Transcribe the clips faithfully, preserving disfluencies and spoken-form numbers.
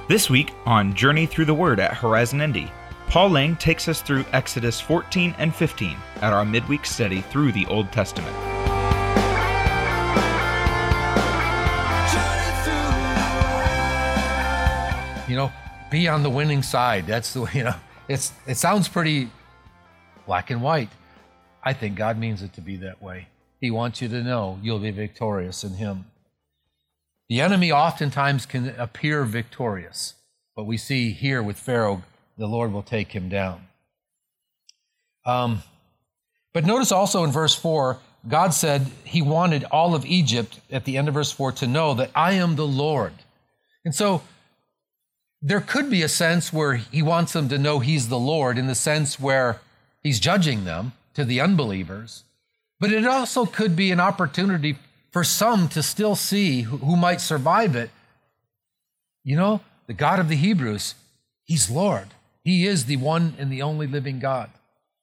This week on Journey Through the Word at Horizon Indy, Paul Lang takes us through Exodus fourteen and fifteen at our midweek study through the Old Testament. You know, be on the winning side. That's the way, you know, it's it sounds pretty black and white. I think God means it to be that way. He wants you to know you'll be victorious in Him. The enemy oftentimes can appear victorious, but we see here with Pharaoh, the Lord will take him down. Um, but notice also in verse four, God said He wanted all of Egypt at the end of verse four to know that I am the Lord. And so there could be a sense where He wants them to know He's the Lord in the sense where He's judging them to the unbelievers. But it also could be an opportunity for some to still see who, who might survive it. You know, the God of the Hebrews, He's Lord. He is the one and the only living God.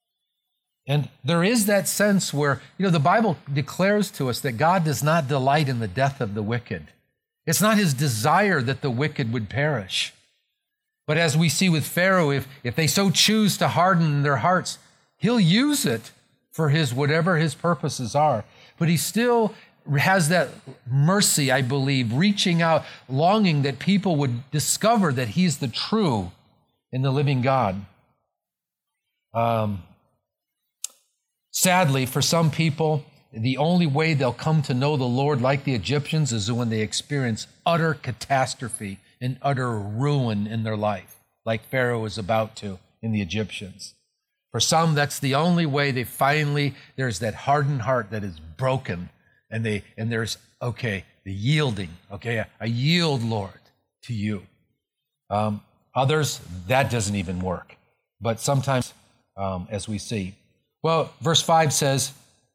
And there is that sense where, you know, the Bible declares to us that God does not delight in the death of the wicked. It's not His desire that the wicked would perish. But as we see with Pharaoh, if, if they so choose to harden their hearts, He'll use it for His whatever His purposes are. But He still has that mercy, I believe, reaching out, longing that people would discover that He's the true and the living God. Um, sadly, for some people, the only way they'll come to know the Lord like the Egyptians is when they experience utter catastrophe and utter ruin in their life, like Pharaoh is about to in the Egyptians. For some, that's the only way they finally, there's that hardened heart that is broken, and they and there's, okay, the yielding, okay, I yield, Lord, to You. Um, others, that doesn't even work. But sometimes, um, as we see. Well, verse five says,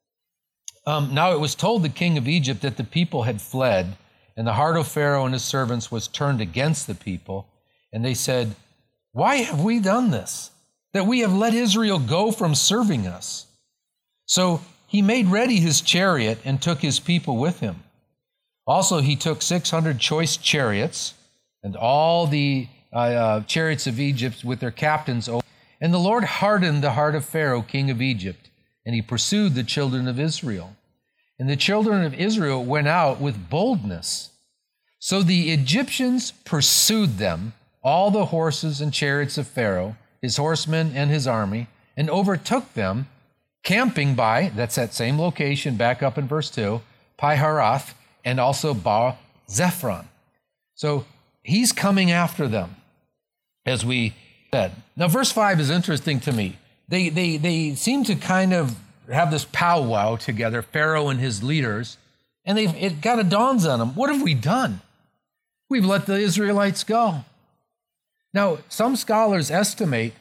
um, now it was told the king of Egypt that the people had fled, and the heart of Pharaoh and his servants was turned against the people. And they said, why have we done this, that we have let Israel go from serving us? So he made ready his chariot and took his people with him. Also, he took six hundred choice chariots and all the uh, uh, chariots of Egypt with their captains. And the Lord hardened the heart of Pharaoh, king of Egypt, and he pursued the children of Israel. And the children of Israel went out with boldness. So the Egyptians pursued them, all the horses and chariots of Pharaoh, his horsemen and his army, and overtook them, camping by, that's that same location, back up in verse two, Pi-haroth, and also Baal-zephon. So he's coming after them, as we said. Now, verse five is interesting to me. They, they, they seem to kind of have this powwow together, Pharaoh and his leaders, and they it kind of dawns on them, what have we done? We've let the Israelites go. Now, some scholars estimate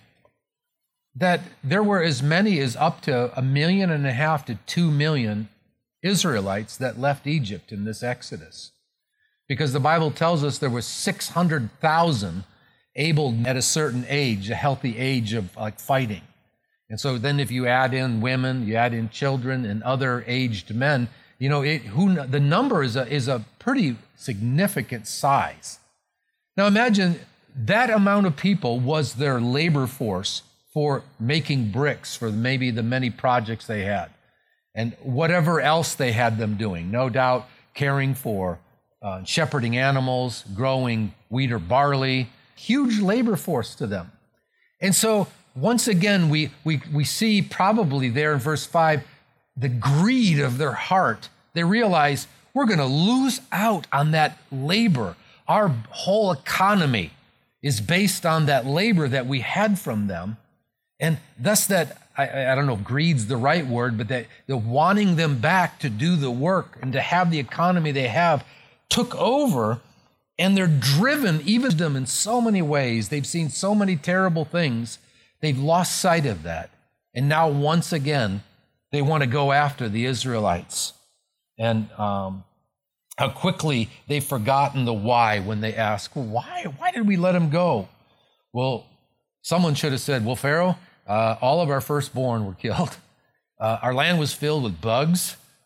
that there were as many as up to a million and a half to two million Israelites that left Egypt in this Exodus. Because the Bible tells us there was six hundred thousand able at a certain age, a healthy age of like fighting. And so then if you add in women, you add in children and other aged men, you know, it, who the number is a, is a pretty significant size. Now imagine that amount of people was their labor force for making bricks for maybe the many projects they had and whatever else they had them doing, no doubt caring for uh, shepherding animals, growing wheat or barley, huge labor force to them. And so once again, we, we, we see probably there in verse five, the greed of their heart. They realize we're going to lose out on that labor. Our whole economy is based on that labor that we had from them. And thus that, I, I don't know if greed's the right word, but that the wanting them back to do the work and to have the economy they have took over, and they're driven, even them in so many ways. They've seen so many terrible things. They've lost sight of that. And now once again, they want to go after the Israelites. And um, how quickly they've forgotten the why when they ask, well, why, why did we let them go? Well, someone should have said, well, Pharaoh, uh, all of our firstborn were killed. Uh, our land was filled with bugs.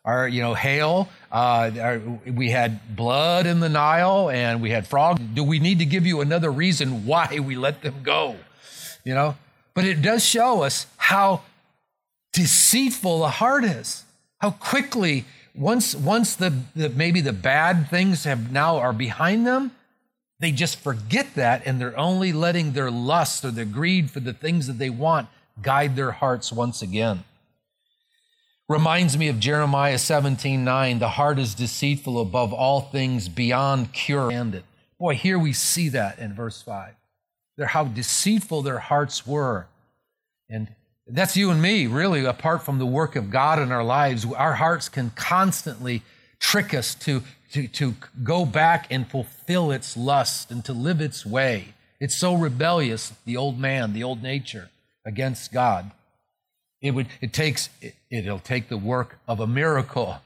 our, you know, hail. Uh, our, we had blood in the Nile, and we had frogs. Do we need to give you another reason why we let them go? You know, but it does show us how deceitful the heart is. How quickly, once once the, the maybe the bad things have now are behind them, they just forget that, and they're only letting their lust or their greed for the things that they want guide their hearts once again. Reminds me of Jeremiah seventeen nine, the heart is deceitful above all things, beyond cure. Boy, here we see that in verse five. They're how deceitful their hearts were. And that's you and me, really, apart from the work of God in our lives. Our hearts can constantly trick us to, to, to go back and fulfill its lust and to live its way. It's so rebellious, the old man, the old nature against God. It would, it takes, it, it'll take the work of a miracle.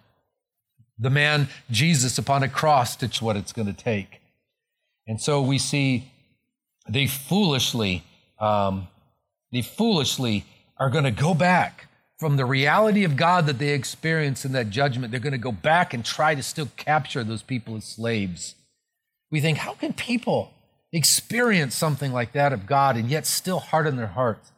The man, Jesus, upon a cross, that's what it's going to take. And so we see they foolishly, um, they foolishly are going to go back from the reality of God that they experience in that judgment. They're going to go back and try to still capture those people as slaves. We think, how can people experience something like that of God and yet still harden their hearts?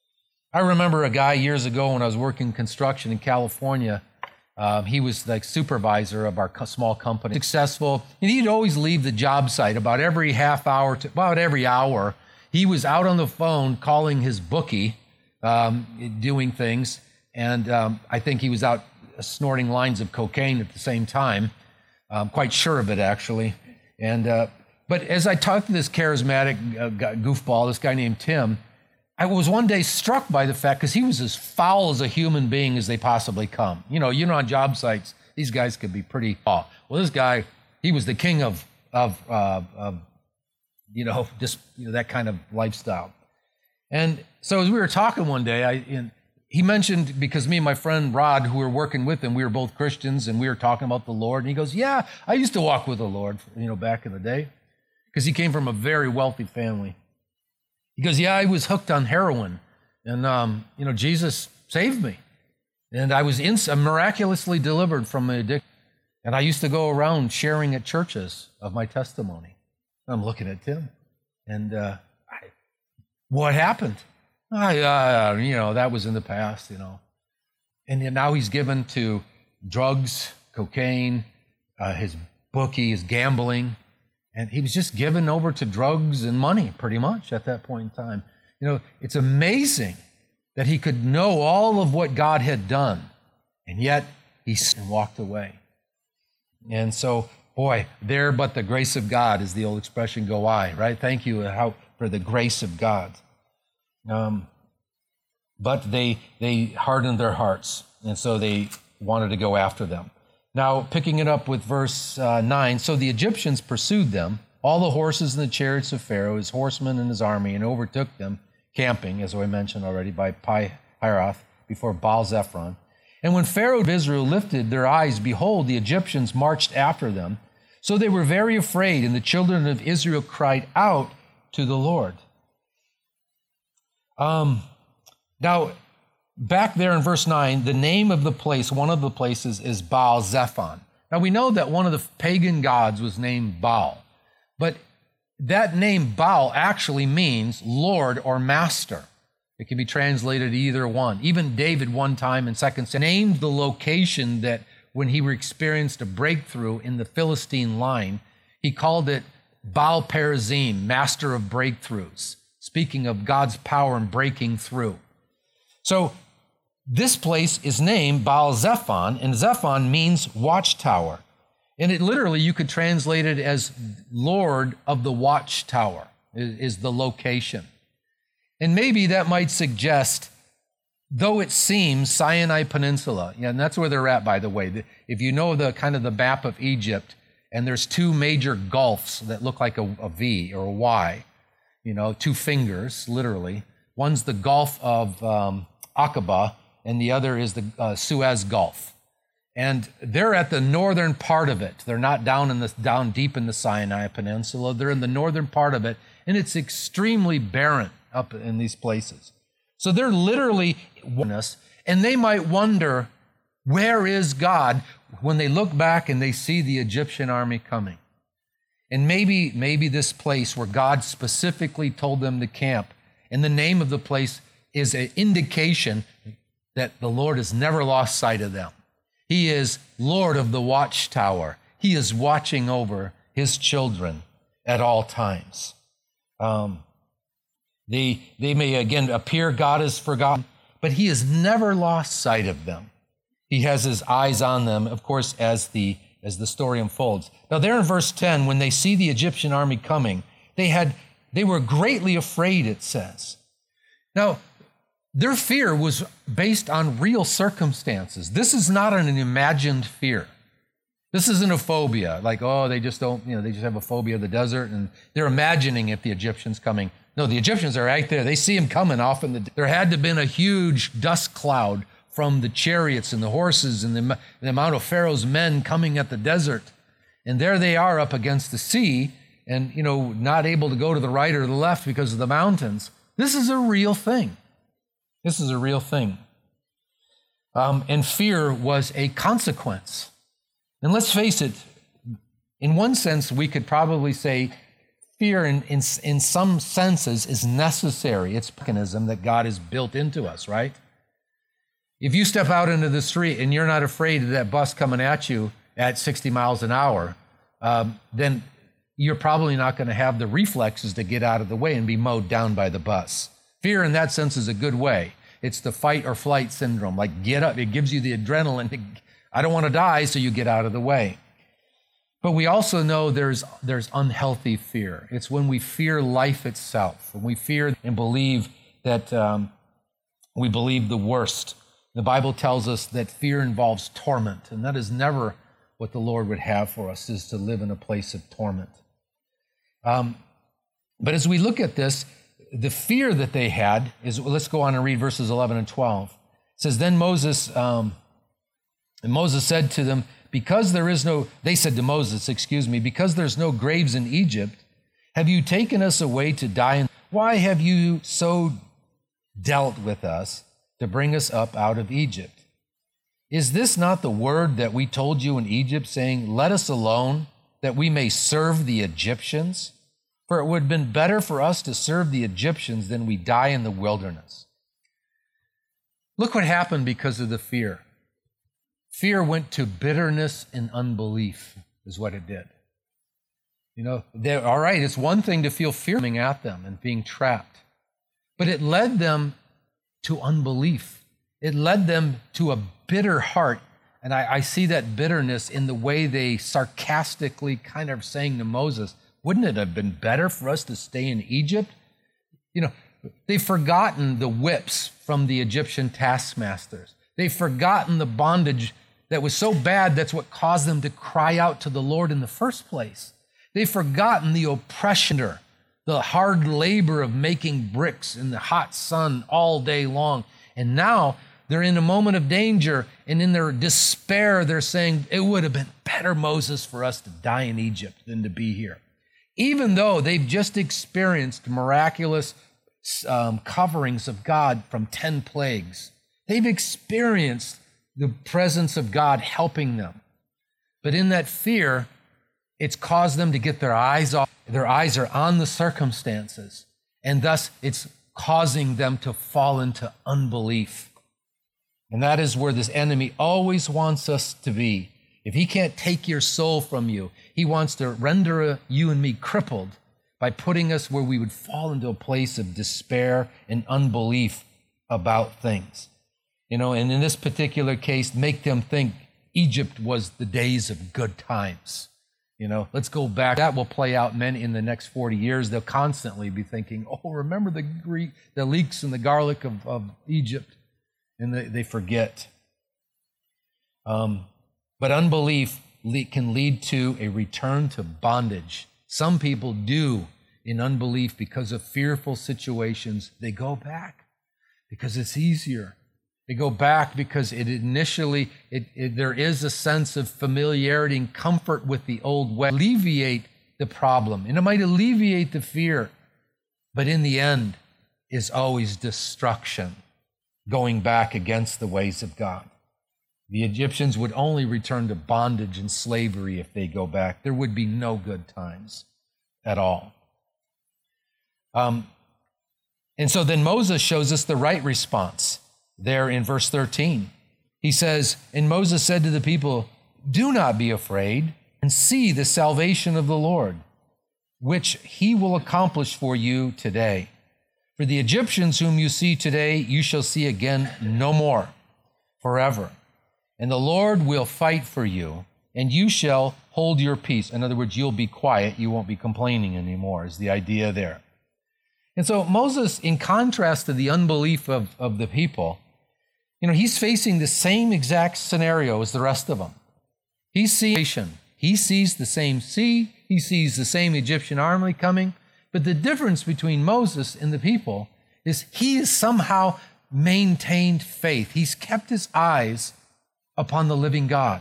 I remember a guy years ago when I was working construction in California. Um, he was the supervisor of our small company, successful, and he'd always leave the job site about every half hour to about every hour. He was out on the phone calling his bookie, um, doing things, and um, I think he was out snorting lines of cocaine at the same time. I'm quite sure of it, actually. And uh, but as I talked to this charismatic uh, goofball, this guy named Tim, I was one day struck by the fact, because he was as foul as a human being as they possibly come. You know, you know, on job sites, these guys could be pretty foul. Well, this guy, he was the king of, of, uh, of you know, just you know, that kind of lifestyle. And so as we were talking one day, I, in, he mentioned, because me and my friend Rod, who were working with him, we were both Christians, and we were talking about the Lord. And he goes, yeah, I used to walk with the Lord, you know, back in the day, because he came from a very wealthy family. He goes, yeah, I was hooked on heroin, and, um, you know, Jesus saved me. And I was in, miraculously delivered from my addiction. And I used to go around sharing at churches of my testimony. I'm looking at Tim. And uh, I, what happened? I, uh, you know, that was in the past, you know. And now he's given to drugs, cocaine, uh, his bookie, his gambling. And he was just given over to drugs and money, pretty much, at that point in time. You know, it's amazing that he could know all of what God had done, and yet he walked away. And so, boy, there but the grace of God, is the old expression go I, right? Thank you how, for the grace of God. Um, but they they hardened their hearts, and so they wanted to go after them. Now, picking it up with verse uh, nine, so the Egyptians pursued them, all the horses and the chariots of Pharaoh, his horsemen and his army, and overtook them, camping, as I mentioned already, by Pi-hahiroth, before Baal-zephon. And when Pharaoh of Israel lifted their eyes, behold, the Egyptians marched after them. So they were very afraid, and the children of Israel cried out to the Lord. Um, now, back there in verse nine, the name of the place, one of the places, is Baal-zephon. Now, we know that one of the pagan gods was named Baal, but that name Baal actually means Lord or Master. It can be translated either one. Even David one time in Second Samuel named the location that when he experienced a breakthrough in the Philistine line, he called it Baal Perazim, Master of Breakthroughs, speaking of God's power in breaking through. So this place is named Baal-zephon, and Zephon means watchtower. And it literally, you could translate it as Lord of the watchtower, is, is the location. And maybe that might suggest, though it seems Sinai Peninsula, yeah, and that's where they're at, by the way. If you know the kind of the map of Egypt, and there's two major gulfs that look like a, a V or a Y, you know, two fingers, literally. One's the Gulf of um, Aqaba, and the other is the uh, Suez Gulf. And they're at the northern part of it. They're not down in the down deep in the Sinai Peninsula. They're in the northern part of it, and it's extremely barren up in these places. So they're literally us, and they might wonder, Where is God when they look back and they see the Egyptian army coming? And maybe, maybe this place where God specifically told them to camp, and the name of the place is an indication that the Lord has never lost sight of them. He is Lord of the watchtower. He is watching over his children at all times. Um, they, they may again appear God has forgotten, but he has never lost sight of them. He has his eyes on them, of course, as the as the story unfolds. Now there in verse ten, when they see the Egyptian army coming, they had they were greatly afraid, it says. Now, their fear was based on real circumstances. This is not an imagined fear. This isn't a phobia, like, oh, they just don't, you know, they just have a phobia of the desert and they're imagining if the Egyptians coming. No, the Egyptians are right there. They see them coming off in the, there had to have been a huge dust cloud from the chariots and the horses and the, the amount of Pharaoh's men coming at the desert. And there they are up against the sea and, you know, not able to go to the right or the left because of the mountains. This is a real thing. This is a real thing. Um, and fear was a consequence. And let's face it, in one sense, we could probably say fear in, in, in some senses is necessary. It's a mechanism that God has built into us, right? If you step out into the street and you're not afraid of that bus coming at you at sixty miles an hour, um, then you're probably not going to have the reflexes to get out of the way and be mowed down by the bus. Fear in that sense is a good way. It's the fight or flight syndrome. Like get up, it gives you the adrenaline. I don't want to die, so you get out of the way. But we also know there's, there's unhealthy fear. It's when we fear life itself, when we fear and believe that um, we believe the worst. The Bible tells us that fear involves torment, and that is never what the Lord would have for us, is to live in a place of torment. Um, but as we look at this, the fear that they had is, well, let's go on and read verses eleven and twelve. It says, then Moses, um, and Moses said to them, because there is no, they said to Moses, excuse me, because there's no graves in Egypt, have you taken us away to die? And why have you so dealt with us to bring us up out of Egypt? Is this not the word that we told you in Egypt, saying, let us alone, that we may serve the Egyptians? For it would have been better for us to serve the Egyptians than we die in the wilderness. Look what happened because of the fear. Fear went to bitterness and unbelief, is what it did. You know, they're all right, it's one thing to feel fear coming at them and being trapped, but it led them to unbelief. It led them to a bitter heart. And I, I see that bitterness in the way they sarcastically kind of saying to Moses, wouldn't it have been better for us to stay in Egypt? You know, they've forgotten the whips from the Egyptian taskmasters. They've forgotten the bondage that was so bad that's what caused them to cry out to the Lord in the first place. They've forgotten the oppression, the hard labor of making bricks in the hot sun all day long. And now they're in a moment of danger, and in their despair, they're saying, it would have been better, Moses, for us to die in Egypt than to be here. Even though they've just experienced miraculous um, coverings of God from ten plagues. They've experienced the presence of God helping them. But in that fear, it's caused them to get their eyes off. Their eyes are on the circumstances, and thus it's causing them to fall into unbelief. And that is where this enemy always wants us to be. If he can't take your soul from you, he wants to render you and me crippled by putting us where we would fall into a place of despair and unbelief about things. You know, and in this particular case, make them think Egypt was the days of good times. You know, let's go back. That will play out many in the next forty years. They'll constantly be thinking, oh, remember the Greek, the leeks and the garlic of, of Egypt. And they, they forget. Um, but unbelief le- can lead to a return to bondage. Some people do in unbelief because of fearful situations. They go back because it's easier. They go back because it initially, it, it, there is a sense of familiarity and comfort with the old way. Alleviate the problem, and it might alleviate the fear, but in the end is always destruction, going back against the ways of God. The Egyptians would only return to bondage and slavery if they go back. There would be no good times at all. Um, and so then Moses shows us the right response there in verse thirteen. He says, and Moses said to the people, do not be afraid, and see the salvation of the Lord, which he will accomplish for you today. For the Egyptians whom you see today, you shall see again no more, forever. And the Lord will fight for you, and you shall hold your peace. In other words, you'll be quiet. You won't be complaining anymore, is the idea there. And so Moses, in contrast to the unbelief of, of the people, you know, he's facing the same exact scenario as the rest of them. He sees, he sees the same sea, he sees the same Egyptian army coming, but the difference between Moses and the people is he has somehow maintained faith. He's kept his eyes upon the living God.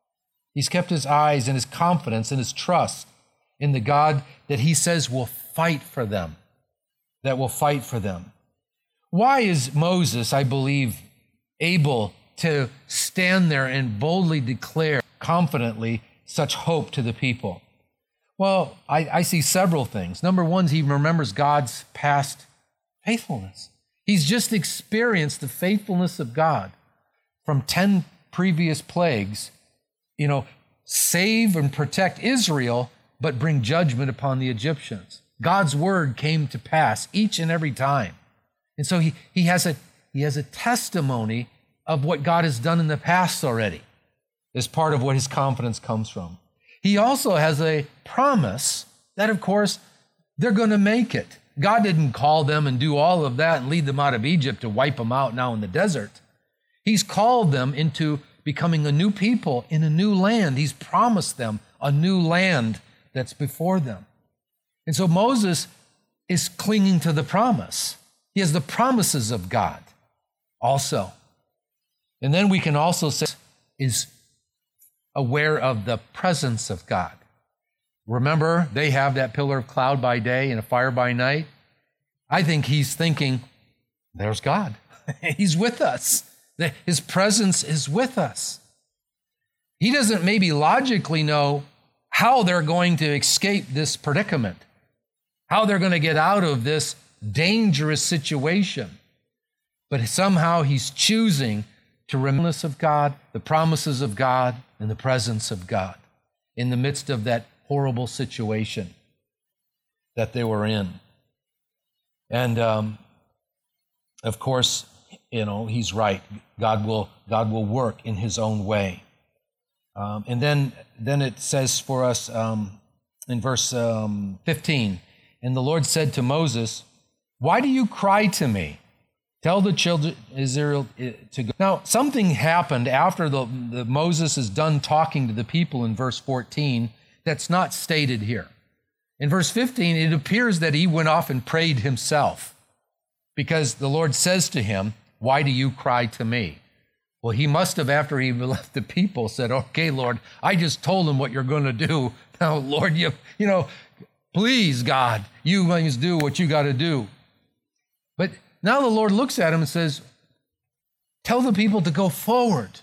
He's kept his eyes and his confidence and his trust in the God that he says will fight for them, that will fight for them. Why is Moses, I believe, able to stand there and boldly declare confidently such hope to the people? Well, I, I see several things. Number one, he remembers God's past faithfulness. He's just experienced the faithfulness of God from ten previous plagues, you know, save and protect Israel, but bring judgment upon the Egyptians. God's word came to pass each and every time. And so he, he has a he has a testimony of what God has done in the past already, as part of what his confidence comes from. He also has a promise that, of course, they're going to make it. God didn't call them and do all of that and lead them out of Egypt to wipe them out now in the desert. He's called them into becoming a new people in a new land. He's promised them a new land that's before them. And so Moses is clinging to the promise. He has the promises of God also. And then we can also say is aware of the presence of God. Remember, they have that pillar of cloud by day and a fire by night. I think he's thinking, there's God. He's with us. His presence is with us. He doesn't maybe logically know how they're going to escape this predicament, how they're going to get out of this dangerous situation. But somehow he's choosing to remember of God, the promises of God, and the presence of God in the midst of that horrible situation that they were in. And um, of course, you know, he's right. God will God will work in his own way. Um, and then then it says for us um, in verse um, fifteen, and the Lord said to Moses, why do you cry to me? Tell the children of Israel to go. Now, something happened after the, the Moses is done talking to the people in verse fourteen that's not stated here. In verse fifteen, it appears that he went off and prayed himself because the Lord says to him, why do you cry to me? Well, he must have, after he left the people, said, okay, Lord, I just told him what you're going to do. Now, Lord, you, you know, please, God, you must do what you got to do. But now the Lord looks at him and says, tell the people to go forward.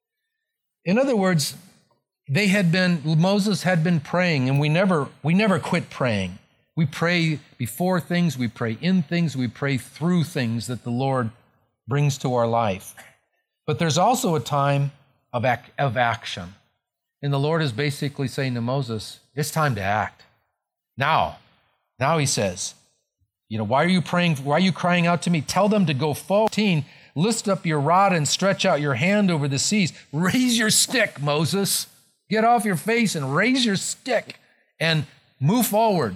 In other words, they had been, Moses had been praying, and we never, we never quit praying. We pray before things, we pray in things, we pray through things that the Lord brings to our life. But there's also a time of, ac- of action. And the Lord is basically saying to Moses, it's time to act. Now, now he says, you know, why are you praying? Why are you crying out to me? Tell them to go forward. Lift up your rod and stretch out your hand over the seas. Raise your stick, Moses. Get off your face and raise your stick and move forward.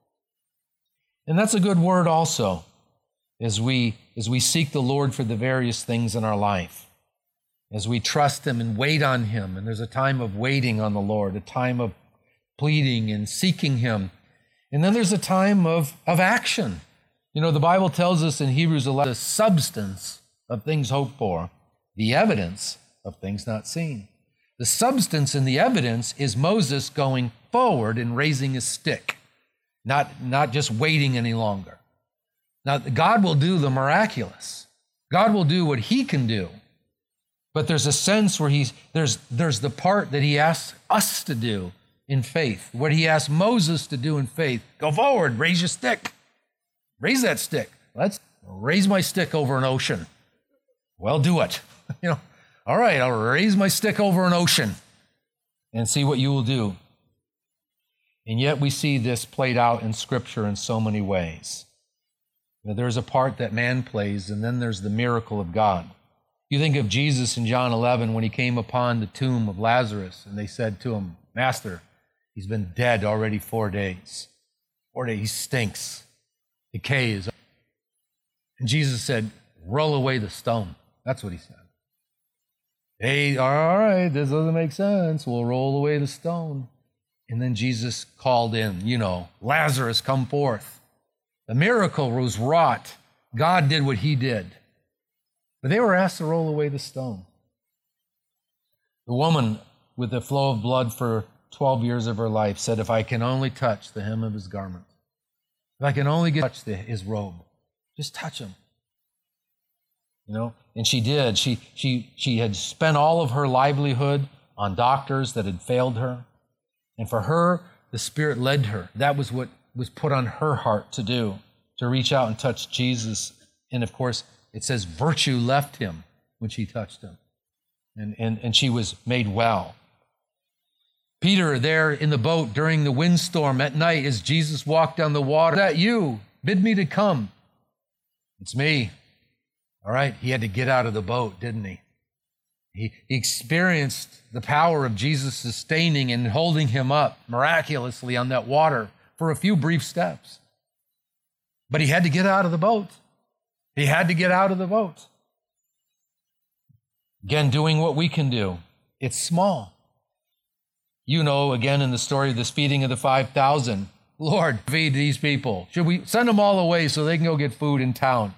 And that's a good word also as we, as we seek the Lord for the various things in our life, as we trust him and wait on him. And there's a time of waiting on the Lord, a time of pleading and seeking him. And then there's a time of, of action. You know, the Bible tells us in Hebrews eleven, the substance of things hoped for, the evidence of things not seen. The substance and the evidence is Moses going forward and raising his stick, not, not just waiting any longer. Now, God will do the miraculous. God will do what he can do. But there's a sense where he's there's there's the part that he asks us to do in faith, what he asked Moses to do in faith. Go forward, raise your stick. Raise that stick. Let's raise my stick over an ocean. Well, do it. You know, all right, I'll raise my stick over an ocean and see what you will do. And yet we see this played out in Scripture in so many ways. Now, there's a part that man plays, and then there's the miracle of God. You think of Jesus in John eleven when he came upon the tomb of Lazarus, and they said to him, Master, he's been dead already four days. Four days, he stinks. Decay is. And Jesus said, roll away the stone. That's what he said. Hey, all right, this doesn't make sense. We'll roll away the stone. And then Jesus called in, you know, Lazarus, come forth. The miracle was wrought. God did what he did. But they were asked to roll away the stone. The woman with the flow of blood for twelve years of her life said, if I can only touch the hem of his garment, if I can only get touch the, his robe, just touch him. You know, and she did. She, she, she had spent all of her livelihood on doctors that had failed her. And for her, the Spirit led her. That was what was put on her heart to do, to reach out and touch Jesus. And of course, it says virtue left him when she touched him. And, and, and she was made well. Peter there in the boat during the windstorm at night as Jesus walked down the water. Is that you? Bid me to come. It's me. All right, he had to get out of the boat, didn't he? He, he experienced the power of Jesus sustaining and holding him up miraculously on that water for a few brief steps. But he had to get out of the boat. He had to get out of the boat. Again, doing what we can do. It's small. You know, again, in the story of this feeding of the five thousand, Lord, feed these people. Should we send them all away so they can go get food in town?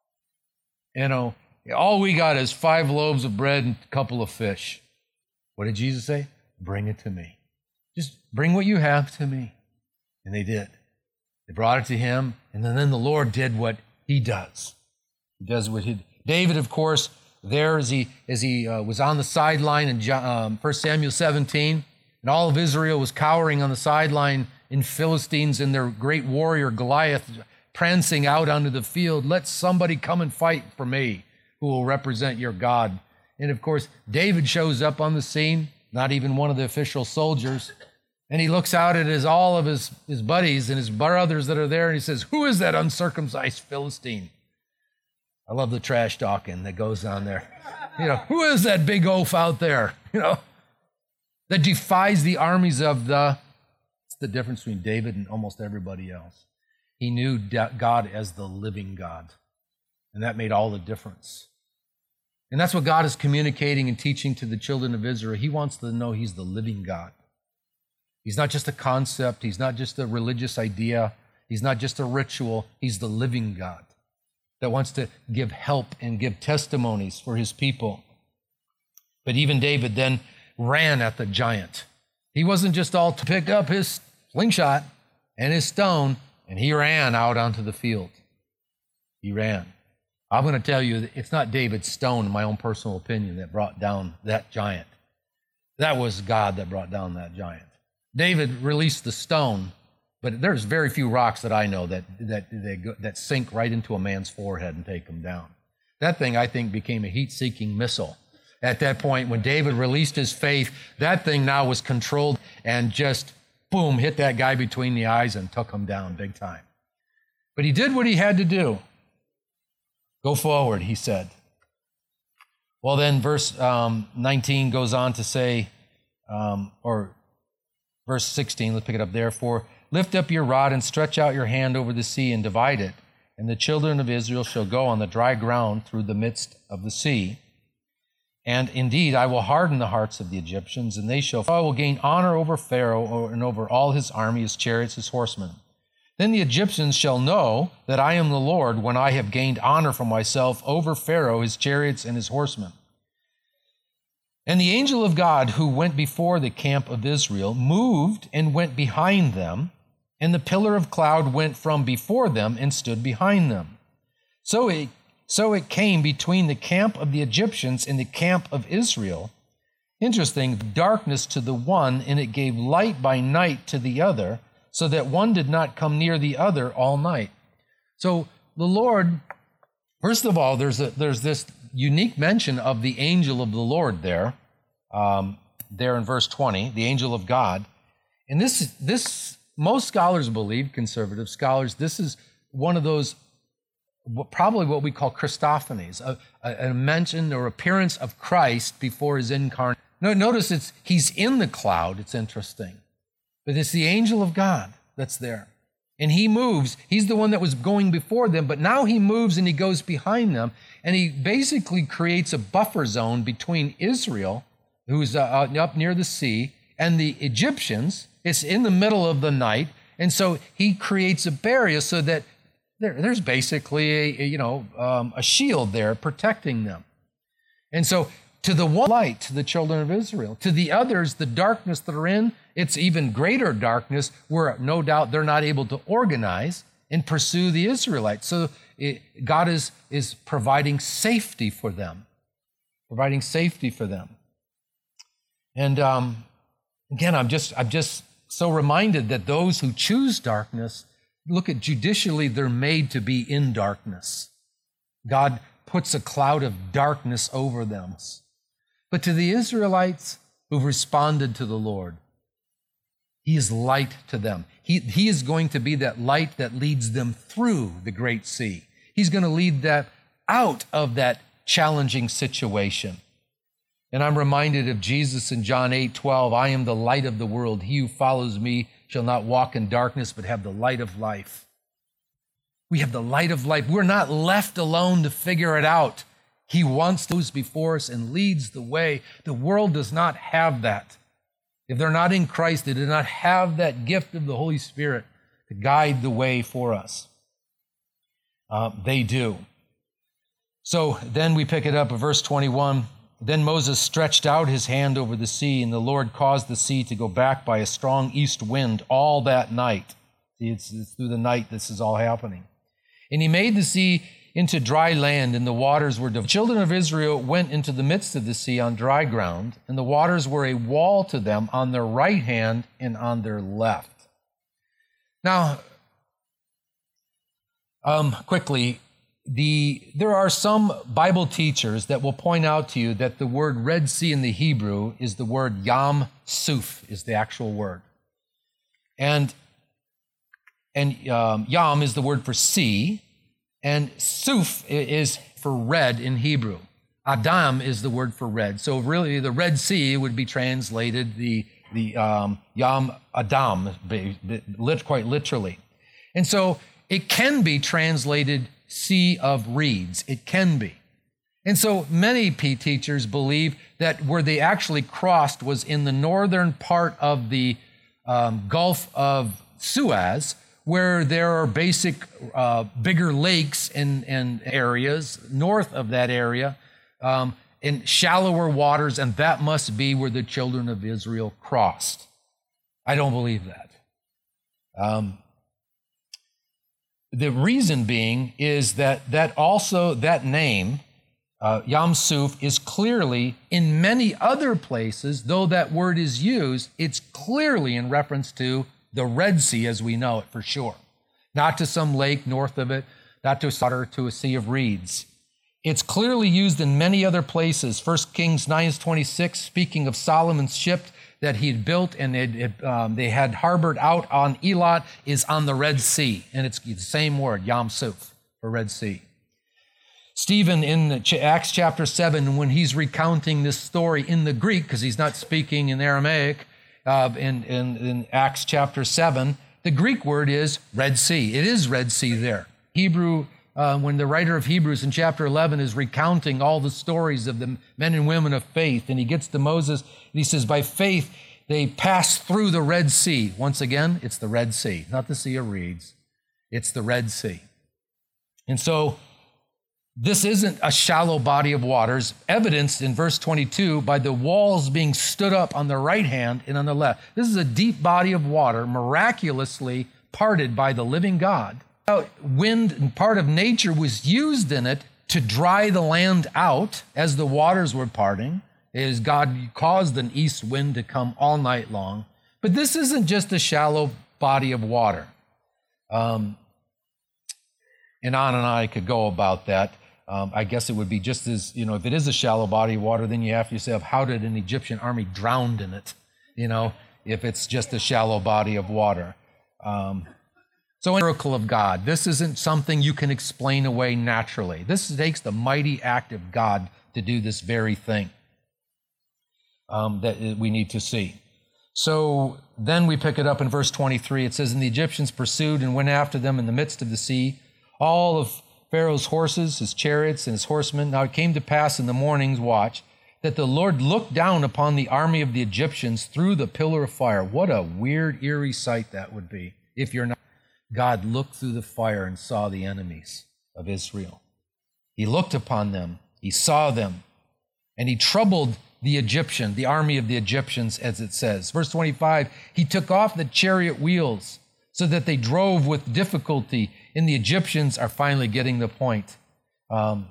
You know, all we got is five loaves of bread and a couple of fish. What did Jesus say? Bring it to me. Just bring what you have to me. And they did. They brought it to him, and then, then the Lord did what he does. He does what he did. David, of course, there as he, as he uh, was on the sideline in um, First Samuel seventeen, and all of Israel was cowering on the sideline in Philistines and their great warrior Goliath prancing out onto the field. Let somebody come and fight for me who will represent your God. And of course, David shows up on the scene, not even one of the official soldiers. And he looks out at his, all of his, his buddies and his brothers that are there, and he says, who is that uncircumcised Philistine? I love the trash talking that goes on there. You know, who is that big oaf out there? You know, that defies the armies of the, it's the difference between David and almost everybody else. He knew God as the living God, and that made all the difference. And that's what God is communicating and teaching to the children of Israel. He wants them to know he's the living God. He's not just a concept. He's not just a religious idea. He's not just a ritual. He's the living God that wants to give help and give testimonies for his people. But even David then ran at the giant. He wasn't just all to pick up his slingshot and his stone, and he ran out onto the field. He ran. I'm going to tell you, that it's not David's stone, in my own personal opinion, that brought down that giant. That was God that brought down that giant. David released the stone, but there's very few rocks that I know that that that, that sink right into a man's forehead and take him down. That thing, I think, became a heat-seeking missile. At that point, when David released his faith, that thing now was controlled and just, boom, hit that guy between the eyes and took him down big time. But he did what he had to do. Go forward, he said. Well, then verse um, nineteen goes on to say, um, or verse sixteen, let's pick it up. Therefore, lift up your rod and stretch out your hand over the sea and divide it, and the children of Israel shall go on the dry ground through the midst of the sea. And indeed, I will harden the hearts of the Egyptians, and they shall, I will gain honor over Pharaoh and over all his army, his chariots, his horsemen. Then the Egyptians shall know that I am the Lord when I have gained honor for myself over Pharaoh, his chariots, and his horsemen. And the angel of God who went before the camp of Israel moved and went behind them, and the pillar of cloud went from before them and stood behind them. So it, So it came between the camp of the Egyptians and the camp of Israel. Interesting, darkness to the one, and it gave light by night to the other, so that one did not come near the other all night. So the Lord, first of all, there's a, there's this unique mention of the angel of the Lord there, um, there in verse twenty, the angel of God. And this, this most scholars believe, conservative scholars, this is one of those, probably what we call Christophanies, a, a, a mention or appearance of Christ before his incarnation. No, notice it's he's in the cloud. It's interesting. But it's the angel of God that's there. And he moves. He's the one that was going before them, but now he moves and he goes behind them. And he basically creates a buffer zone between Israel, who's uh, up near the sea, and the Egyptians. It's in the middle of the night. And so he creates a barrier so that there, there's basically a, a you know um, a shield there protecting them. And so to the one light, to the children of Israel. To the others, the darkness that are in, it's even greater darkness where no doubt they're not able to organize and pursue the Israelites. So it, God is, is providing safety for them, providing safety for them. And um, again, I'm just, I'm just so reminded that those who choose darkness, look at judicially, they're made to be in darkness. God puts a cloud of darkness over them. But to the Israelites who've responded to the Lord, he is light to them. He, he is going to be that light that leads them through the great sea. He's going to lead them out of that challenging situation. And I'm reminded of Jesus in John eight twelve, I am the light of the world. He who follows me shall not walk in darkness, but have the light of life. We have the light of life. We're not left alone to figure it out. He wants those before us and leads the way. The world does not have that. If they're not in Christ, they do not have that gift of the Holy Spirit to guide the way for us. Uh, they do. So then we pick it up at verse twenty-one. Then Moses stretched out his hand over the sea, and the Lord caused the sea to go back by a strong east wind all that night. See, it's, it's through the night this is all happening. And he made the sea into dry land, and the waters were divided. The children of Israel went into the midst of the sea on dry ground, and the waters were a wall to them on their right hand and on their left. Now, um, quickly, the there are some Bible teachers that will point out to you that the word Red Sea in the Hebrew is the word Yam Suf, is the actual word. And, and um, Yam is the word for sea, and Suf is for red in Hebrew. Adam is the word for red. So really the Red Sea would be translated the, the um, Yam Adam, quite literally. And so it can be translated Sea of Reeds. It can be. And so many P teachers believe that where they actually crossed was in the northern part of the um, Gulf of Suez, where there are basic uh, bigger lakes and, and areas north of that area, um, in shallower waters, and that must be where the children of Israel crossed. I don't believe that. Um, the reason being is that that also, that name, uh, Yam Suf, is clearly in many other places, though that word is used, it's clearly in reference to the Red Sea as we know it for sure. Not to some lake north of it, not to a water, to a sea of reeds. It's clearly used in many other places. First Kings nine twenty-six, speaking of Solomon's ship that he had built and it, it, um, they had harbored out on Elat, is on the Red Sea. And it's the same word, Yam Suf, for Red Sea. Stephen in Acts chapter seven, when he's recounting this story in the Greek, because he's not speaking in Aramaic, uh, in, in, in Acts chapter seven, the Greek word is Red Sea. It is Red Sea there. Hebrew, uh, when the writer of Hebrews in chapter eleven is recounting all the stories of the men and women of faith, and he gets to Moses, and he says, by faith, they passed through the Red Sea. Once again, it's the Red Sea, not the Sea of Reeds. It's the Red Sea. And so this isn't a shallow body of waters, evidenced in verse twenty-two by the walls being stood up on the right hand and on the left. This is a deep body of water, miraculously parted by the living God. Wind and part of nature was used in it to dry the land out as the waters were parting, as God caused an east wind to come all night long. But this isn't just a shallow body of water. Um, and on and on I could go about that. Um, I guess it would be just as, you know, if it is a shallow body of water, then you have to yourself, how did an Egyptian army drown in it? You know, if it's just a shallow body of water. Um, so a miracle of God. This isn't something you can explain away naturally. This takes the mighty act of God to do this very thing um, that we need to see. So then we pick it up in verse twenty-three. It says, and the Egyptians pursued and went after them in the midst of the sea, all of Pharaoh's horses, his chariots, and his horsemen. Now it came to pass in the morning's watch that the Lord looked down upon the army of the Egyptians through the pillar of fire. What a weird, eerie sight that would be if you're not. God looked through the fire and saw the enemies of Israel. He looked upon them, he saw them, and he troubled the Egyptian, the army of the Egyptians, as it says. Verse twenty-five, he took off the chariot wheels so that they drove with difficulty, and the Egyptians are finally getting the point. Um,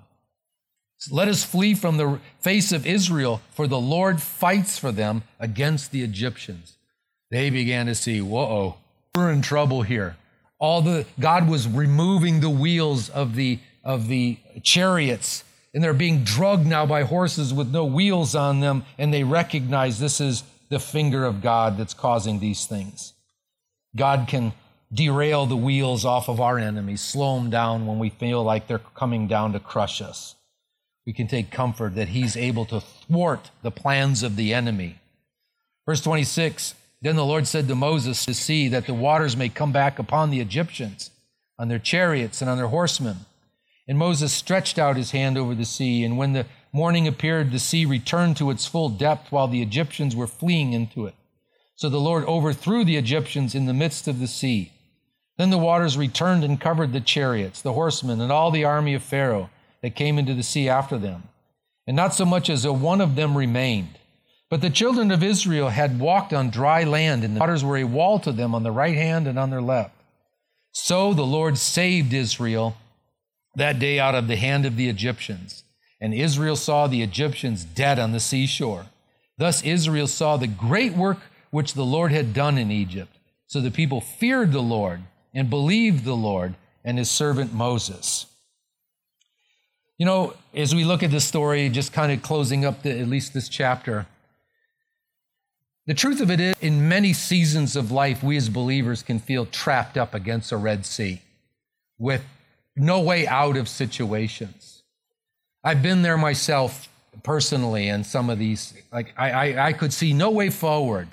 Let us flee from the face of Israel, for the Lord fights for them against the Egyptians. They began to see, whoa, we're in trouble here. All the God was removing the wheels of the of the chariots, and they're being drugged now by horses with no wheels on them, and they recognize this is the finger of God that's causing these things. God can derail the wheels off of our enemies, slow them down when we feel like they're coming down to crush us. We can take comfort that he's able to thwart the plans of the enemy. Verse twenty-six, then the Lord said to Moses, to see that the waters may come back upon the Egyptians, on their chariots and on their horsemen. And Moses stretched out his hand over the sea, and when the morning appeared, the sea returned to its full depth while the Egyptians were fleeing into it. So the Lord overthrew the Egyptians in the midst of the sea. Then the waters returned and covered the chariots, the horsemen, and all the army of Pharaoh that came into the sea after them. And not so much as a one of them remained. But the children of Israel had walked on dry land, and the waters were a wall to them on the right hand and on their left. So the Lord saved Israel that day out of the hand of the Egyptians. And Israel saw the Egyptians dead on the seashore. Thus Israel saw the great work which the Lord had done in Egypt. So the people feared the Lord and believed the Lord and his servant Moses. You know, as we look at this story, just kind of closing up the, at least this chapter, the truth of it is, in many seasons of life, we as believers can feel trapped up against a Red Sea with no way out of situations. I've been there myself personally in some of these. Like I, I, I could see no way forward.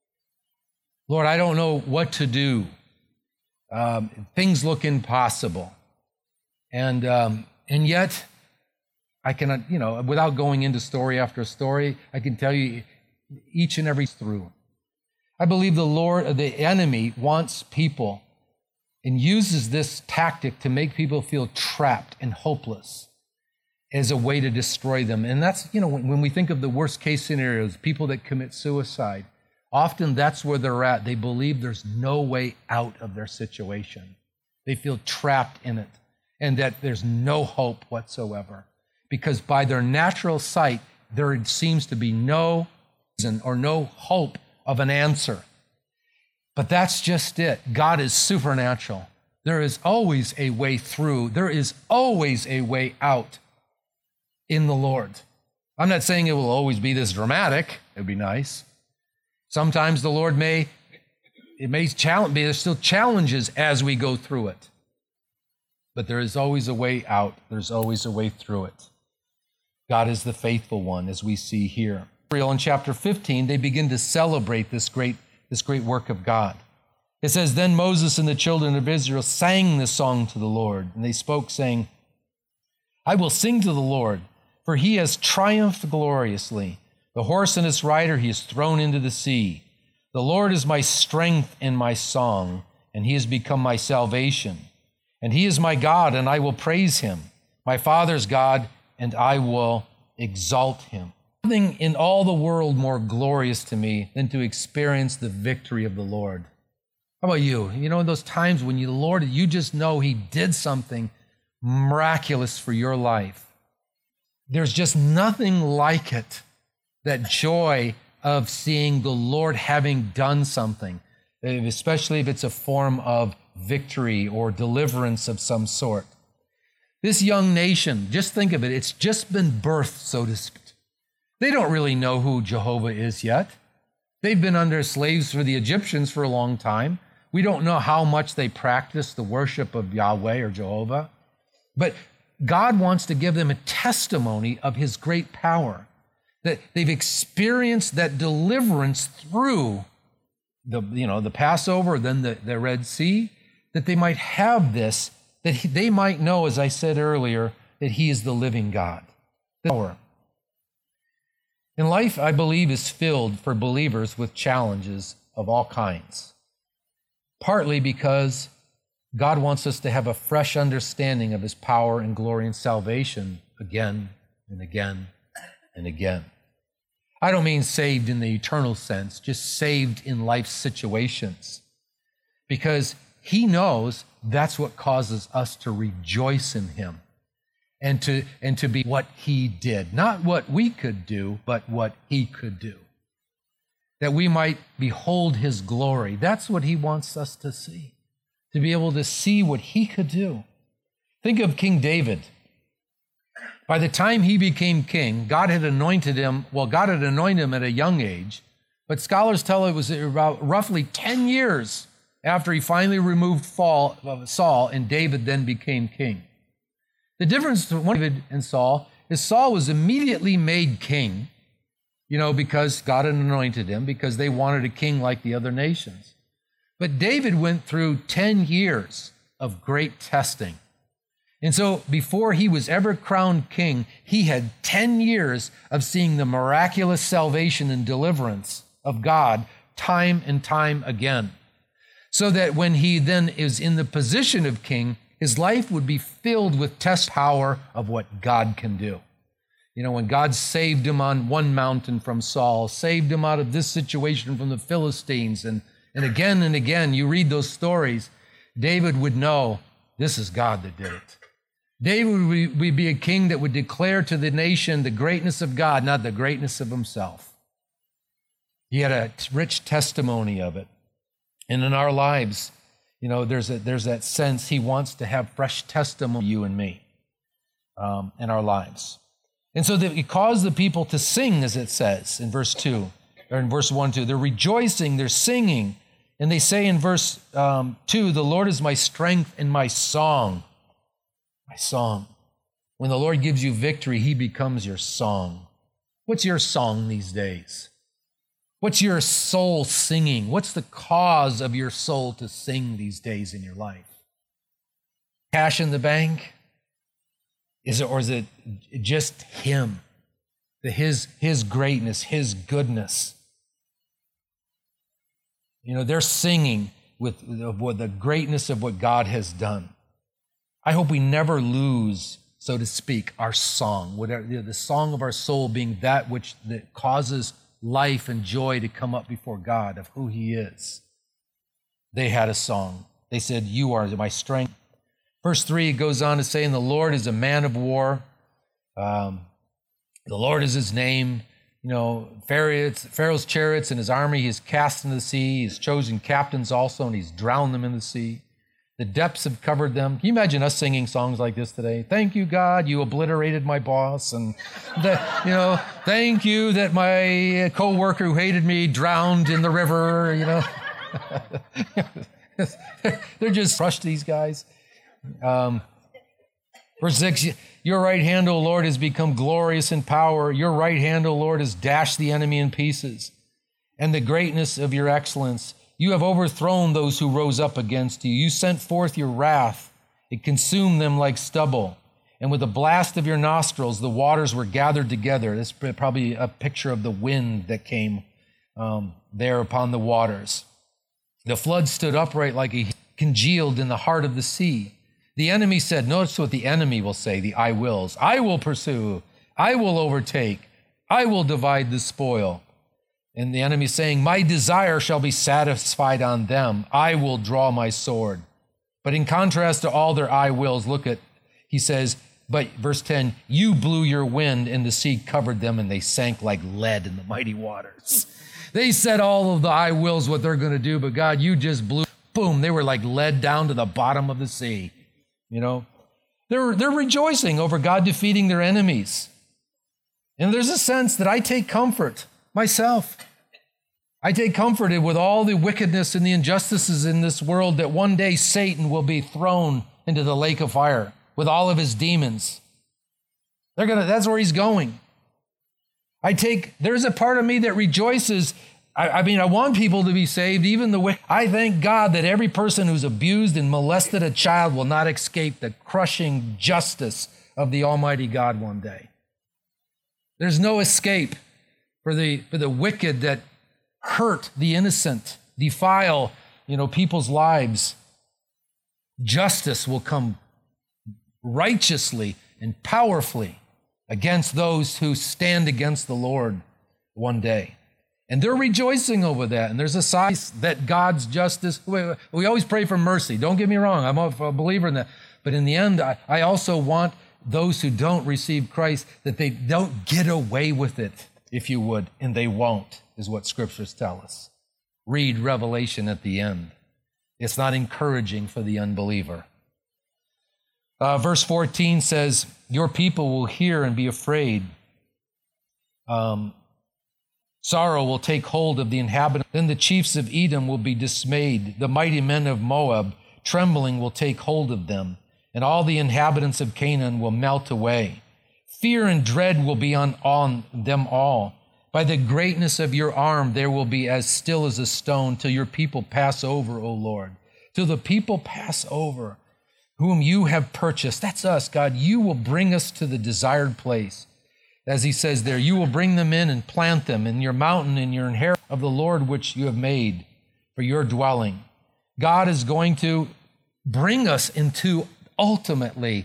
Lord, I don't know what to do. Um, things look impossible. And um, and yet, I can, you know, without going into story after story, I can tell you each and every through. I believe the Lord, the enemy wants people and uses this tactic to make people feel trapped and hopeless as a way to destroy them. And that's, you know, when, when we think of the worst case scenarios, people that commit suicide, often that's where they're at. They believe there's no way out of their situation. They feel trapped in it and that there's no hope whatsoever. Because by their natural sight, there seems to be no reason or no hope of an answer. But that's just it. God is supernatural. There is always a way through. There is always a way out in the Lord. I'm not saying it will always be this dramatic. It'd be nice. Sometimes the Lord may, it may challenge, there's still challenges as we go through it. But there is always a way out. There's always a way through it. God is the faithful one, as we see here. In chapter fifteen, they begin to celebrate this great, this great work of God. It says, then Moses and the children of Israel sang this song to the Lord, and they spoke, saying, I will sing to the Lord, for he has triumphed gloriously. The horse and its rider he has thrown into the sea. The Lord is my strength and my song, and he has become my salvation. And he is my God, and I will praise him, my father's God, and I will exalt him. Nothing in all the world more glorious to me than to experience the victory of the Lord. How about you? You know, in those times when you, Lord, you just know he did something miraculous for your life. There's just nothing like it, that joy of seeing the Lord having done something, especially if it's a form of victory or deliverance of some sort. This young nation, just think of it, it's just been birthed, so to speak. They don't really know who Jehovah is yet. They've been under slaves for the Egyptians for a long time. We don't know how much they practice the worship of Yahweh or Jehovah. But God wants to give them a testimony of his great power, that they've experienced that deliverance through the, you know, the Passover, then the, the Red Sea, that they might have this, that he, they might know, as I said earlier, that he is the living God. The power. And life, I believe, is filled for believers with challenges of all kinds, partly because God wants us to have a fresh understanding of his power and glory and salvation again and again and again. I don't mean saved in the eternal sense, just saved in life situations, because he knows that's what causes us to rejoice in him. And to, and to be what he did. Not what we could do, but what he could do. That we might behold his glory. That's what he wants us to see. To be able to see what he could do. Think of King David. By the time he became king, God had anointed him, well, God had anointed him at a young age, but scholars tell it was about roughly ten years after he finally removed Saul, and David then became king. The difference between David and Saul is Saul was immediately made king, you know, because God had anointed him, because they wanted a king like the other nations. But David went through ten years of great testing. And so before he was ever crowned king, he had ten years of seeing the miraculous salvation and deliverance of God time and time again. So that when he then is in the position of king, his life would be filled with test power of what God can do. You know, when God saved him on one mountain from Saul, saved him out of this situation from the Philistines, and, and again and again, you read those stories, David would know this is God that did it. David would be a king that would declare to the nation the greatness of God, not the greatness of himself. He had a rich testimony of it. And in our lives, you know, there's a, there's that sense he wants to have fresh testimony, you and me, um, in our lives. And so that he caused the people to sing, as it says in verse two, or in verse one, two. They're rejoicing, they're singing. And they say in verse um, two, the Lord is my strength and my song. My song. When the Lord gives you victory, he becomes your song. What's your song these days? What's your soul singing? What's the cause of your soul to sing these days in your life? Cash in the bank? Is it, or is it just him? The, his, his greatness, his goodness. You know, they're singing with, with the greatness of what God has done. I hope we never lose, so to speak, our song, whatever, the song of our soul being that which that causes life and joy to come up before God of who he is. They had a song. They said, you are my strength. Verse three goes on to say, and the Lord is a man of war. Um, the Lord is his name. You know, Pharaoh's, Pharaoh's chariots and his army he has cast into the sea. He's chosen captains also, and he's drowned them in the sea. The depths have covered them. Can you imagine us singing songs like this today? Thank you, God, you obliterated my boss. And, that, you know, thank you that my coworker who hated me drowned in the river, you know. They're just crushed, these guys. Um, verse six, your right hand, O Lord, has become glorious in power. Your right hand, O Lord, has dashed the enemy in pieces. And the greatness of your excellence, you have overthrown those who rose up against you. You sent forth your wrath. It consumed them like stubble. And with the blast of your nostrils, the waters were gathered together. That's probably a picture of the wind that came um, there upon the waters. The flood stood upright like a congealed in the heart of the sea. The enemy said, notice what the enemy will say, the I wills. I will pursue. I will overtake. I will divide the spoil. And the enemy saying, my desire shall be satisfied on them. I will draw my sword. But in contrast to all their I wills, look at, He says, but verse ten, you blew your wind and the sea covered them and they sank like lead in the mighty waters. They said all of the I wills what they're going to do, but God, you just blew, boom, they were like lead down to the bottom of the sea. You know, they're, they're rejoicing over God defeating their enemies. And there's a sense that I take comfort myself. I take comfort with all the wickedness and the injustices in this world that one day Satan will be thrown into the lake of fire with all of his demons. They're gonna, that's where he's going. I take, there's a part of me that rejoices. I, I mean, I want people to be saved, even the way, I thank God that every person who's abused and molested a child will not escape the crushing justice of the Almighty God one day. There's no escape for the, for the wicked that hurt the innocent, defile, you know, people's lives. Justice will come righteously and powerfully against those who stand against the Lord one day. And they're rejoicing over that. And there's a sign that God's justice, we, we always pray for mercy. Don't get me wrong. I'm a believer in that. But in the end, I, I also want those who don't receive Christ, that they don't get away with it, if you would, and they won't, is what scriptures tell us. Read Revelation at the end. It's not encouraging for the unbeliever. Uh, verse fourteen says, your people will hear and be afraid. Um, sorrow will take hold of the inhabitants. Then the chiefs of Edom will be dismayed. The mighty men of Moab, trembling, will take hold of them. And all the inhabitants of Canaan will melt away. Fear and dread will be on, on them all. By the greatness of your arm, there will be as still as a stone till your people pass over, O Lord. Till the people pass over, whom you have purchased. That's us, God. You will bring us to the desired place. As he says there, you will bring them in and plant them in your mountain, in your inheritance of the Lord, which you have made for your dwelling. God is going to bring us into ultimately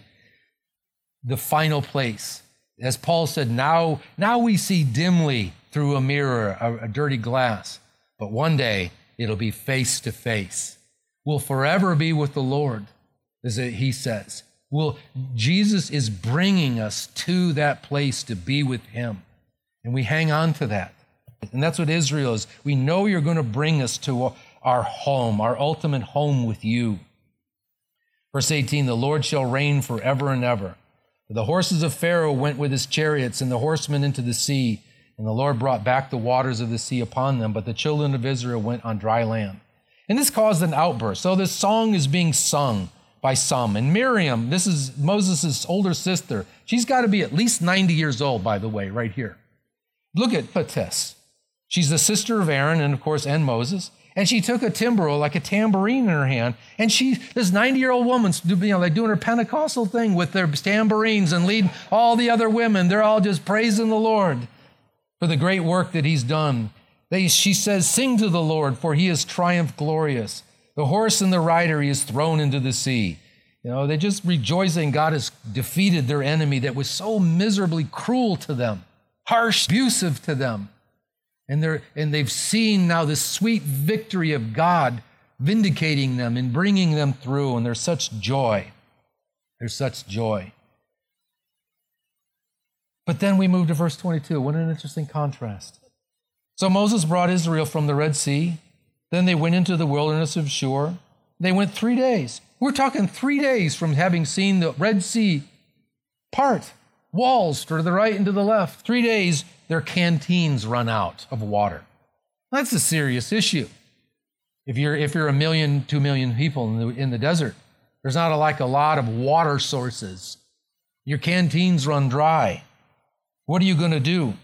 the final place. As Paul said, now, now we see dimly through a mirror, a, a dirty glass, but one day it'll be face to face. We'll forever be with the Lord, as he says. We'll, Jesus is bringing us to that place to be with him, and we hang on to that. And that's what Israel is. We know you're going to bring us to our home, our ultimate home with you. Verse eighteen, the Lord shall reign forever and ever. The horses of Pharaoh went with his chariots and the horsemen into the sea, and the Lord brought back the waters of the sea upon them, but the children of Israel went on dry land. And this caused an outburst. So this song is being sung by some. And Miriam, this is Moses' older sister. She's got to be at least ninety years old, by the way, right here. Look at Petess. She's the sister of Aaron and, of course, and Moses. And she took a timbrel, like a tambourine in her hand. And she, this ninety-year-old woman's, you know, like doing her Pentecostal thing with their tambourines and leading all the other women. They're all just praising the Lord for the great work that he's done. They, she says, sing to the Lord, for he is triumphed glorious. The horse and the rider he is thrown into the sea. You know, they're just rejoicing God has defeated their enemy that was so miserably cruel to them, harsh, abusive to them. And they're and they've seen now this sweet victory of God vindicating them and bringing them through, and there's such joy. There's such joy. But then we move to verse twenty-two. What an interesting contrast. So Moses brought Israel from the Red Sea. Then they went into the wilderness of Shur. They went three days. We're talking three days from having seen the Red Sea part, walls to the right and to the left. Three days, their canteens run out of water. That's a serious issue. If you're if you're a million, two million people in the, in the desert, there's not a, like a lot of water sources. Your canteens run dry. What are you going to do?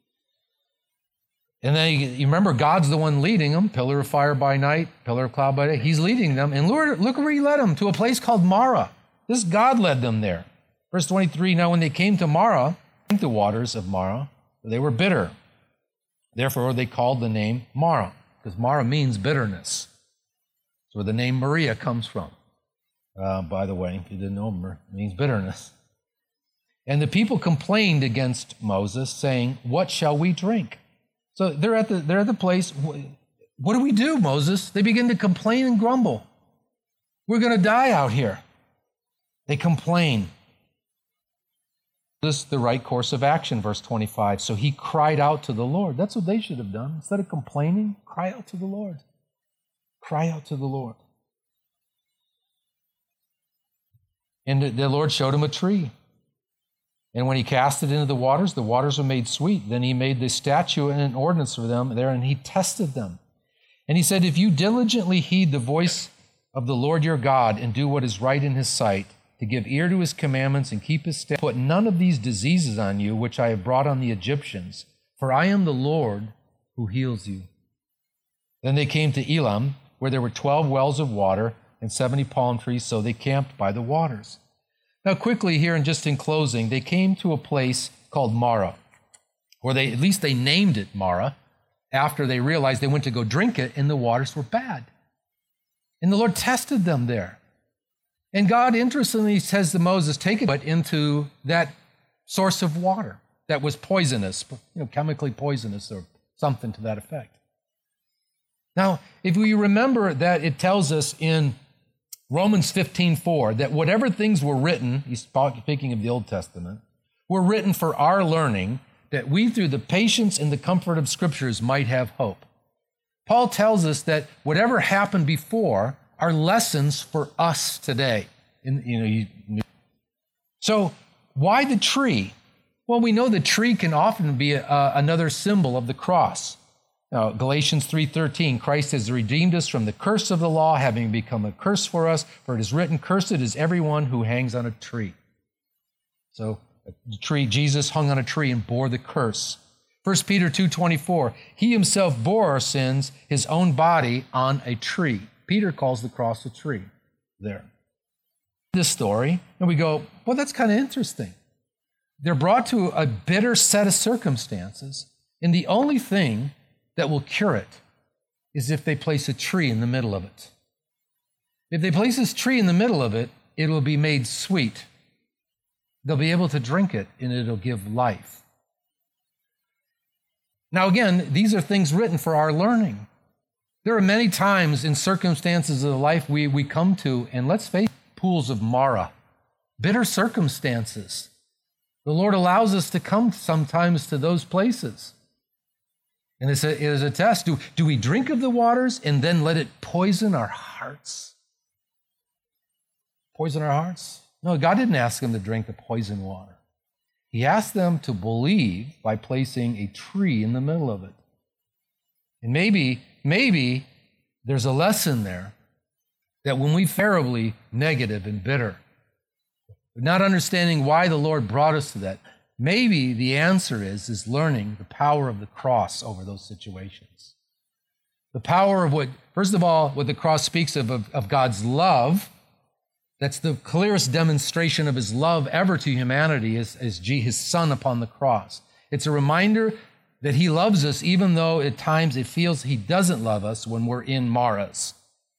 And then you, you remember God's the one leading them, pillar of fire by night, pillar of cloud by day. He's leading them. And Lord, look where he led them, to a place called Marah. This God led them there. Verse twenty-three, now when they came to Marah, the waters of Marah, they were bitter. Therefore, they called the name Marah, because Marah means bitterness. That's where the name Maria comes from. Uh, by the way, if you didn't know, it means bitterness. And the people complained against Moses, saying, what shall we drink? So they're at the, they're at the place, what do we do, Moses? They begin to complain and grumble. We're going to die out here. They complain. This the right course of action, verse twenty-five. So he cried out to the Lord. That's what they should have done. Instead of complaining, cry out to the Lord. Cry out to the Lord. And the Lord showed him a tree. And when he cast it into the waters, the waters were made sweet. Then he made the statute and an ordinance for them there, and he tested them. And he said, if you diligently heed the voice of the Lord your God and do what is right in his sight, to give ear to his commandments and keep his statutes, put none of these diseases on you, which I have brought on the Egyptians, for I am the Lord who heals you. Then they came to Elam, where there were twelve wells of water and seventy palm trees, so they camped by the waters. Now quickly here, and just in closing, they came to a place called Marah, or they, at least they named it Marah, after they realized they went to go drink it and the waters were bad. And the Lord tested them there. And God, interestingly, says to Moses, take it into that source of water that was poisonous, you know, chemically poisonous or something to that effect. Now, if we remember that it tells us in Romans fifteen four that whatever things were written, he's speaking of the Old Testament, were written for our learning, that we through the patience and the comfort of Scriptures might have hope. Paul tells us that whatever happened before are lessons for us today. In, you know, you, so why the tree? Well, we know the tree can often be a, another symbol of the cross. Now, Galatians three thirteen, Christ has redeemed us from the curse of the law, having become a curse for us, for it is written, cursed is everyone who hangs on a tree. So the tree, Jesus hung on a tree and bore the curse. First Peter two twenty-four, he himself bore our sins, his own body on a tree. Peter calls the cross a tree there. This story, and we go, well, that's kind of interesting. They're brought to a bitter set of circumstances, and the only thing that will cure it is if they place a tree in the middle of it. If they place this tree in the middle of it, it will be made sweet. They'll be able to drink it, and it'll give life. Now, again, these are things written for our learning. There are many times in circumstances of life we, we come to, and let's face it, pools of Marah, bitter circumstances. The Lord allows us to come sometimes to those places. And it's a, it is a test. Do, do we drink of the waters and then let it poison our hearts? Poison our hearts? No, God didn't ask them to drink the poison water. He asked them to believe by placing a tree in the middle of it. And maybe, maybe there's a lesson there that when we terribly negative and bitter, not understanding why the Lord brought us to that, maybe the answer is, is learning the power of the cross over those situations. The power of what, first of all, what the cross speaks of, of, of God's love. That's the clearest demonstration of his love ever to humanity is, is his son upon the cross. It's a reminder that he loves us even though at times it feels he doesn't love us when we're in Marahs.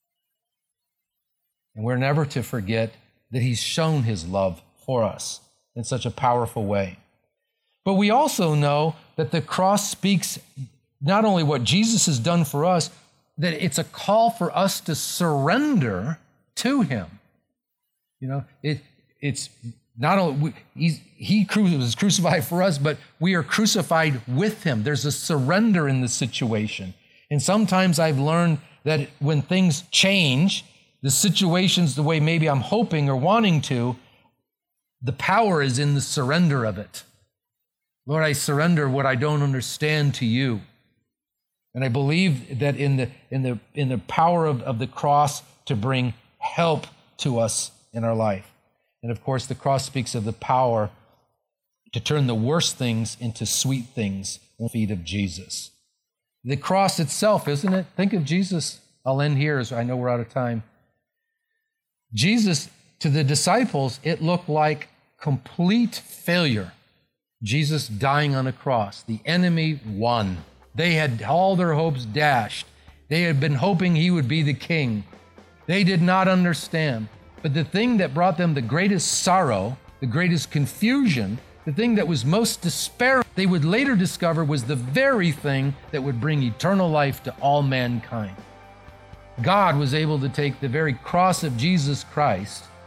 And we're never to forget that he's shown his love for us in such a powerful way. But we also know that the cross speaks not only what Jesus has done for us, that it's a call for us to surrender to him. You know, it it's not only, he's, he was crucified for us, but we are crucified with him. There's a surrender in the situation. And sometimes I've learned that when things change, the situation's the way maybe I'm hoping or wanting to, the power is in the surrender of it. Lord, I surrender what I don't understand to you. And I believe that in the in the in the power of, of the cross to bring help to us in our life. And of course, the cross speaks of the power to turn the worst things into sweet things at the feet of Jesus. The cross itself, isn't it? Think of Jesus. I'll end here as I know we're out of time. Jesus, to the disciples, it looked like complete failure. Jesus dying on a cross. The enemy won. They had all their hopes dashed. They had been hoping he would be the king. They did not understand. But the thing that brought them the greatest sorrow, the greatest confusion, the thing that was most despair, they would later discover was the very thing that would bring eternal life to all mankind. God was able to take the very cross of Jesus Christ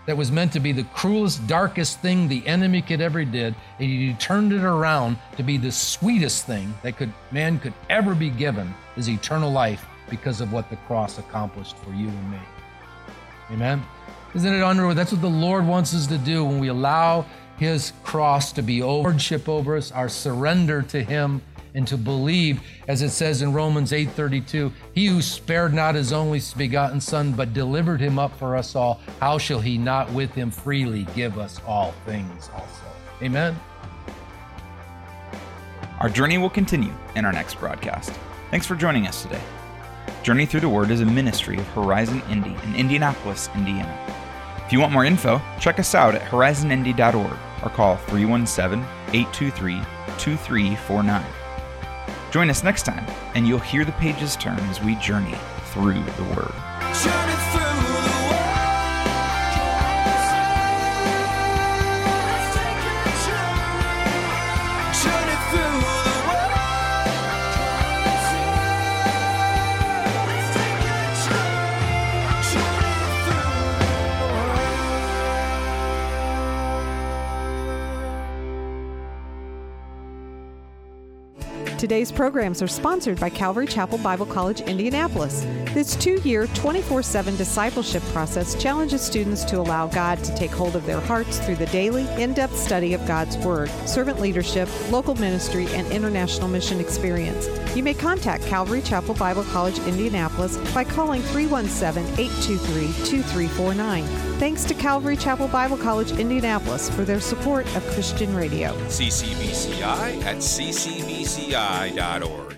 that was meant to be the cruelest, darkest thing the enemy could ever did, and he turned it around to be the sweetest thing that could man could ever be given, is eternal life because of what the cross accomplished for you and me. Amen? Isn't it unreal? That's what the Lord wants us to do when we allow his cross to be lordship over us, our surrender to him, and to believe, as it says in Romans eight thirty-two, he who spared not his only begotten Son, but delivered him up for us all, how shall he not with him freely give us all things also? Amen? Our journey will continue in our next broadcast. Thanks for joining us today. Journey Through the Word is a ministry of Horizon Indy in Indianapolis, Indiana. If you want more info, check us out at horizon indy dot org or call three one seven, eight two three, two three four nine. Join us next time, and you'll hear the pages turn as we journey through the Word. Journey through the world. Let's take a journey. Journey through the world. Let's take a journey. Journey through the world. Today's programs are sponsored by Calvary Chapel Bible College, Indianapolis. This two-year, twenty-four seven discipleship process challenges students to allow God to take hold of their hearts through the daily, in-depth study of God's Word, servant leadership, local ministry, and international mission experience. You may contact Calvary Chapel Bible College, Indianapolis by calling three one seven, eight two three, two three four nine. Thanks to Calvary Chapel Bible College, Indianapolis for their support of Christian radio. C C B C I at c c b c i dot org.